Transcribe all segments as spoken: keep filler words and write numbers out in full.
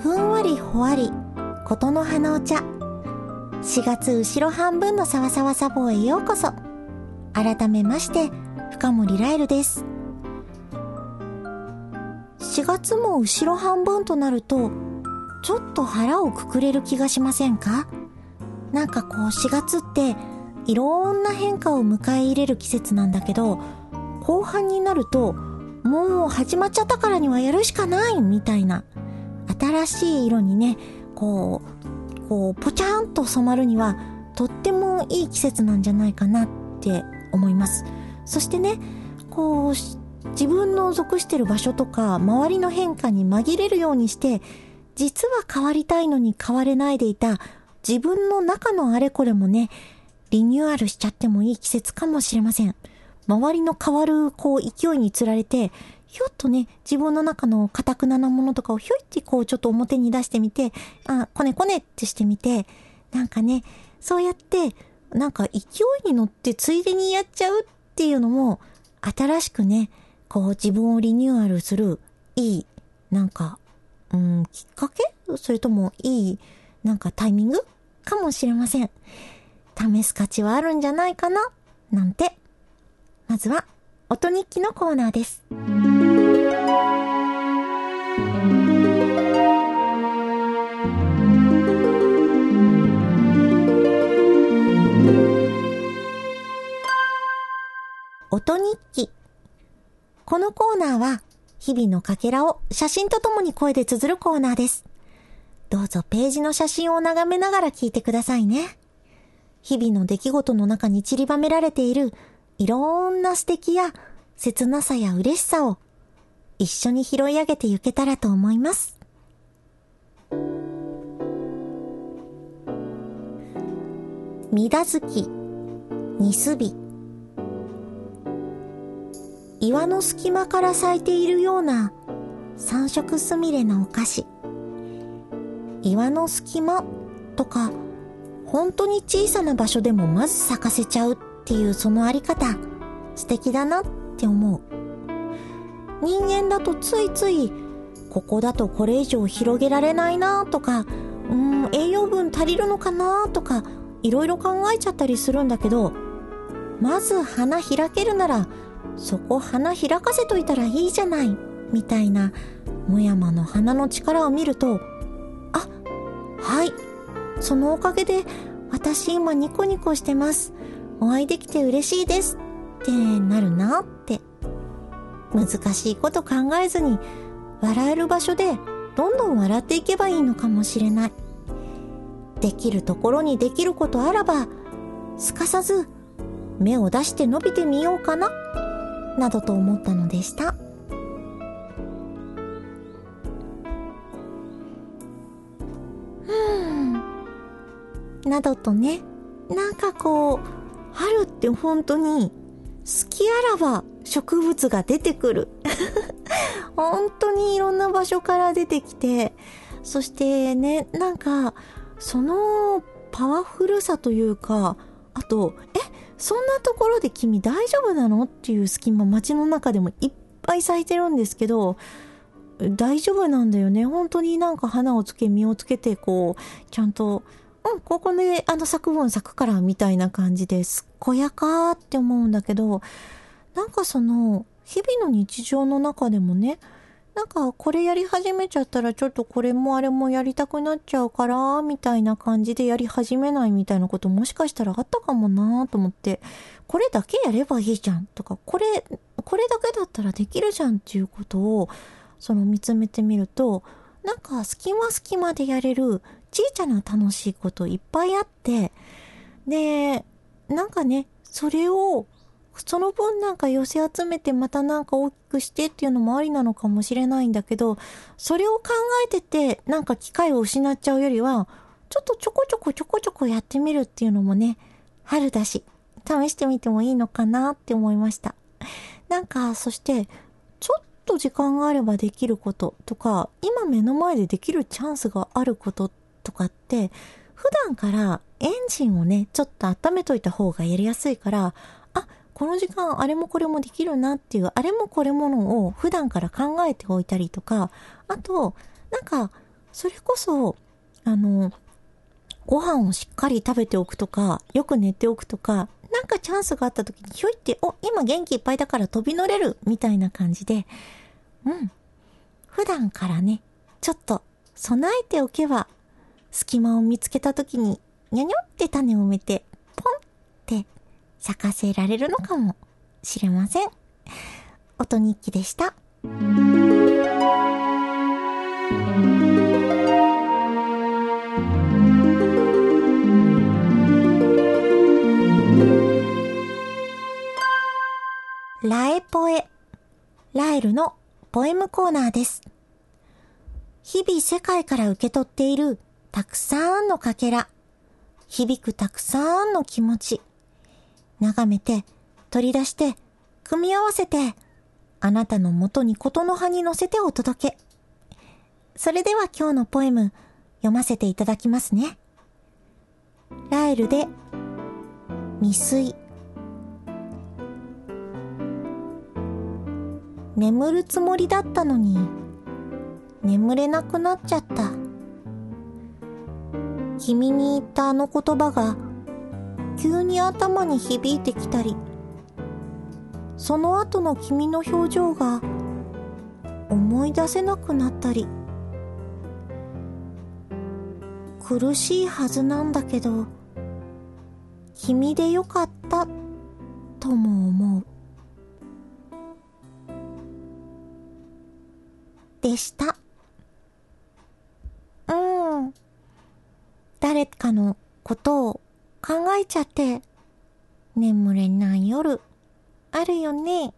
ふんわりほわりことの葉のお茶。しがつ後ろ半分のさわさわサボへようこそ。改めまして深森ライルです。しがつも後ろ半分となるとちょっと腹をくくれる気がしませんか？なんかこうしがつっていろんな変化を迎え入れる季節なんだけど、後半になるともう始まっちゃったからにはやるしかないみたいな、新しい色にねこうこうポチャンと染まるにはとってもいい季節なんじゃないかなって思います。そしてねこう自分の属してる場所とか周りの変化に紛れるようにして、実は変わりたいのに変われないでいた自分の中のあれこれもねリニューアルしちゃってもいい季節かもしれません。周りの変わるこう勢いにつられてひょっとね自分の中の堅くななものとかをひょいってこうちょっと表に出してみて、あこねこねってしてみて、なんかねそうやってなんか勢いに乗ってついでにやっちゃうっていうのも、新しくねこう自分をリニューアルするいいなんかうんきっかけ、それともいいなんかタイミングかもしれません。試す価値はあるんじゃないかななんて。まずは音日記のコーナーです。音日記。このコーナーは日々のかけらを写真とともに声で綴るコーナーです。どうぞページの写真を眺めながら聞いてくださいね。日々の出来事の中に散りばめられているいろんな素敵や切なさや嬉しさを一緒に拾い上げていけたらと思います。三田月、ニスビ。岩の隙間から咲いているような三色すみれのお菓子。岩の隙間とか本当に小さな場所でもまず咲かせちゃうっていうそのあり方、素敵だなって思う。人間だとついついここだとこれ以上広げられないなとか、うーん栄養分足りるのかなとかいろいろ考えちゃったりするんだけど、まず花開けるならそこ花開かせといたらいいじゃないみたいな野山の花の力を見ると、あ、はいそのおかげで私今ニコニコしてます、お会いできて嬉しいですってなるなって。難しいこと考えずに笑える場所でどんどん笑っていけばいいのかもしれない。できるところにできることあらばすかさず芽を出して伸びてみようかななどと思ったのでした。などとね、なんかこう春って本当に好きあらば植物が出てくる本当にいろんな場所から出てきて、そしてねなんかそのパワフルさというか、あとえそんなところで君大丈夫なのっていう隙間街の中でもいっぱい咲いてるんですけど、大丈夫なんだよね。本当になんか花をつけ実をつけてこうちゃんとうん、ここであの咲く分咲くからみたいな感じですっこやかーって思うんだけど、なんかその日々の日常の中でもね、なんかこれやり始めちゃったらちょっとこれもあれもやりたくなっちゃうからみたいな感じでやり始めないみたいなこともしかしたらあったかもなーと思って、これだけやればいいじゃんとか、これこれだけだったらできるじゃんっていうことをその見つめてみると、なんか隙間隙間でやれる小さな楽しいこといっぱいあって、でなんかねそれをその分なんか寄せ集めてまたなんか大きくしてっていうのもありなのかもしれないんだけど、それを考えててなんか機会を失っちゃうよりはちょっとちょこちょこちょこちょこやってみるっていうのもね、春だし試してみてもいいのかなって思いました。なんかそしてちょっと時間があればできることとか、今目の前でできるチャンスがあることとかって普段からエンジンをねちょっと温めといた方がやりやすいから、あ、この時間あれもこれもできるなっていう、あれもこれものを普段から考えておいたりとか、あとなんかそれこそ、あの、ご飯をしっかり食べておくとか、よく寝ておくとか、なんかチャンスがあった時にひょいって、お、今元気いっぱいだから飛び乗れるみたいな感じで、うん。普段からね、ちょっと備えておけば、隙間を見つけた時に、にょにょって種を埋めて、ポンって咲かせられるのかもしれません。音日記でした。ラエポエ、ラエルのポエムコーナーです。日々世界から受け取っているたくさんのかけら、響くたくさんの気持ち、眺めて、取り出して、組み合わせて、あなたの元にことの葉に乗せてお届け。それでは今日のポエム、読ませていただきますね。ラエルで、未遂。眠るつもりだったのに、眠れなくなっちゃった。君に言ったあの言葉が、急に頭に響いてきたり、その後の君の表情が、思い出せなくなったり、苦しいはずなんだけど、君でよかったとも思う。でした。うん。誰かのことを考えちゃって眠れない夜あるよね。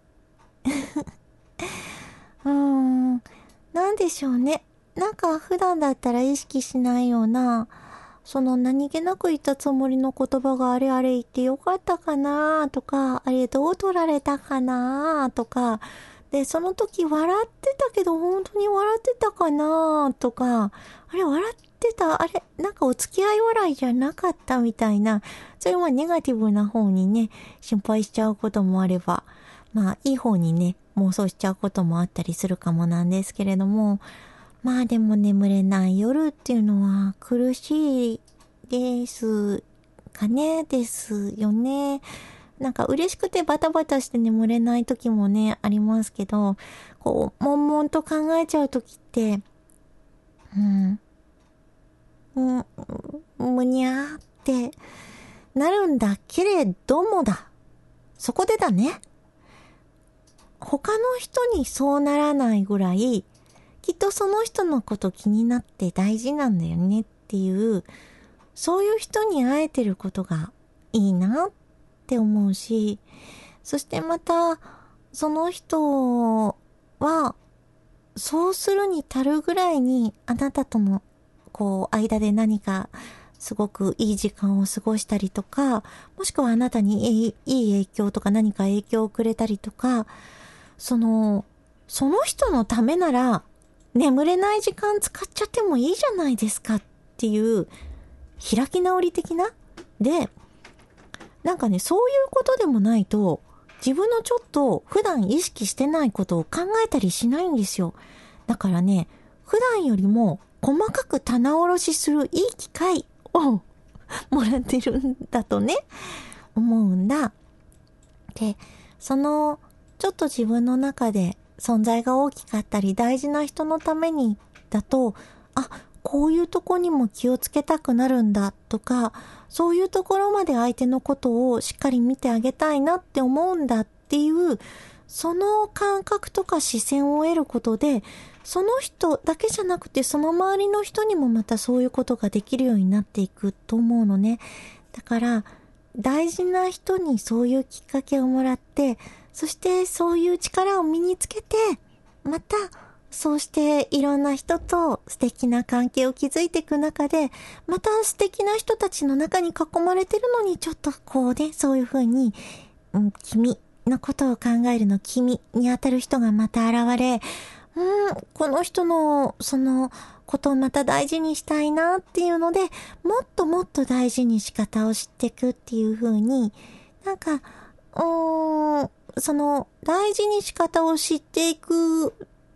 うーん。なんでしょうね。なんか普段だったら意識しないような、その何気なく言ったつもりの言葉があれあれ言ってよかったかなとか、あれどう取られたかなとか、で、その時笑ってたけど本当に笑ってたかなとか、あれ笑ってた、あれなんかお付き合い笑いじゃなかったみたいな、そういうまあネガティブな方にね、心配しちゃうこともあれば、まあいい方にね、妄想しちゃうこともあったりするかもなんですけれども、まあでも眠れない夜っていうのは苦しいですかね、ですよね。なんか嬉しくてバタバタして眠れない時もね、ありますけど、こう、悶々と考えちゃう時って、うん、うん、むにゃーってなるんだけれどもだ。そこでだね。他の人にそうならないぐらい、きっとその人のこと気になって大事なんだよねっていう、そういう人に会えてることがいいなってって思うし、そしてまたその人はそうするに足るぐらいにあなたとのこう間で何かすごくいい時間を過ごしたりとか、もしくはあなたにいい、いい影響とか何か影響をくれたりとか、そのその人のためなら眠れない時間使っちゃってもいいじゃないですかっていう開き直り的なで、なんかね、そういうことでもないと、自分のちょっと普段意識してないことを考えたりしないんですよ。だからね、普段よりも細かく棚卸しするいい機会をもらってるんだとね、思うんだ。で、その、ちょっと自分の中で存在が大きかったり大事な人のためにだと、あ、こういうとこにも気をつけたくなるんだとか、そういうところまで相手のことをしっかり見てあげたいなって思うんだっていう、その感覚とか視線を得ることで、その人だけじゃなくてその周りの人にもまたそういうことができるようになっていくと思うのね。だから大事な人にそういうきっかけをもらって、そしてそういう力を身につけて、またそうしていろんな人と素敵な関係を築いていく中で、また素敵な人たちの中に囲まれてるのにちょっとこうね、そういう風に、うん、君のことを考えるの君に当たる人がまた現れ、うん、この人のそのことをまた大事にしたいなっていうので、もっともっと大事に仕方を知っていくっていう風に、なんか、うーん、その大事に仕方を知っていく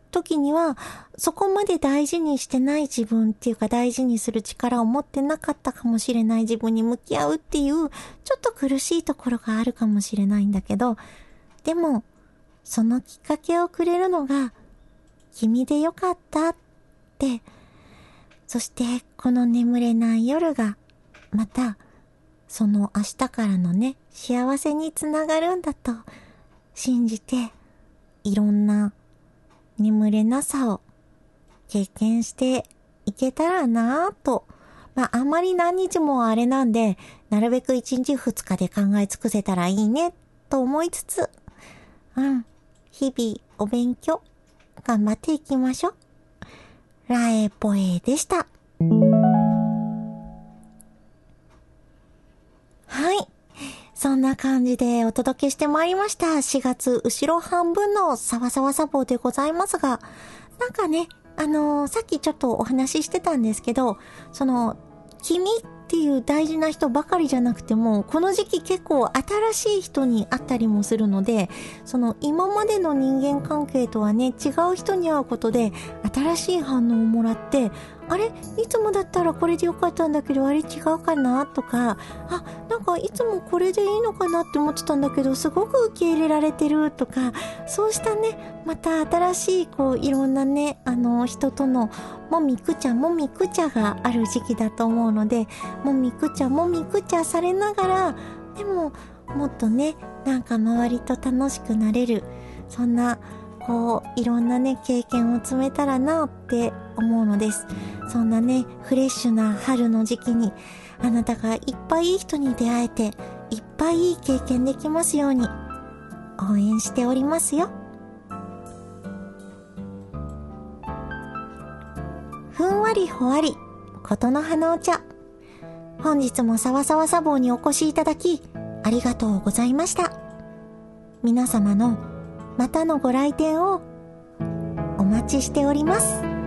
時には、そこまで大事にしてない自分っていうか大事にする力を持ってなかったかもしれない自分に向き合うっていう、ちょっと苦しいところがあるかもしれないんだけど、でも、そのきっかけをくれるのが、君でよかったって、そしてこの眠れない夜が、また、その明日からのね、幸せにつながるんだと信じて、いろんな眠れなさを経験していけたらなぁと。まあ、あんまり何日もあれなんで、なるべくいちにちふつかで考え尽くせたらいいね、と思いつつ、うん、日々お勉強、頑張っていきましょう。ラエポエでした。はい。そんな感じでお届けしてまいりました。しがつ後ろ半分のサワサワサボでございますが、なんかね、あのー、さっきちょっとお話ししてたんですけど、その、君っていう大事な人ばかりじゃなくても、この時期結構新しい人に会ったりもするので、その今までの人間関係とはね、違う人に会うことで、新しい反応をもらって、あれいつもだったらこれでよかったんだけど、あれ違うかなとか、あ、なんかいつもこれでいいのかなって思ってたんだけど、すごく受け入れられてるとか、そうしたね、また新しいこういろんなね、あの人とのもみくちゃもみくちゃがある時期だと思うので、もみくちゃもみくちゃされながら、でももっとね、なんか周りと楽しくなれる、そんなこういろんなね経験を積めたらなって思うのです。そんなねフレッシュな春の時期にあなたがいっぱいいい人に出会えていっぱいいい経験できますように応援しておりますよ。ふんわりほわりことの葉のお茶、本日もさわさわ茶房にお越しいただきありがとうございました。皆様のまたのご来店をお待ちしております。